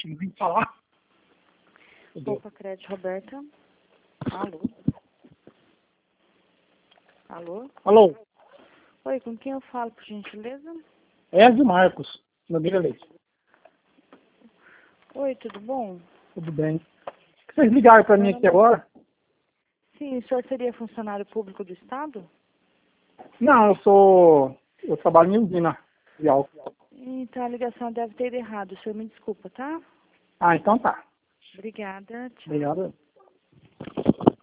não vim falar. Opa, Crédito, Roberta. Alô? Alô? Alô, Oi, com quem eu falo, por gentileza? Ezio Marcos, Bandeira Leite. Oi, tudo bom? Tudo bem. Vocês ligaram para mim aqui agora? Sim, o senhor seria funcionário público do Estado? Não, eu trabalho em usina de álcool. Então a ligação deve ter ido errado. O senhor me desculpa, tá? Ah, então tá. Obrigada. Tchau. Obrigado.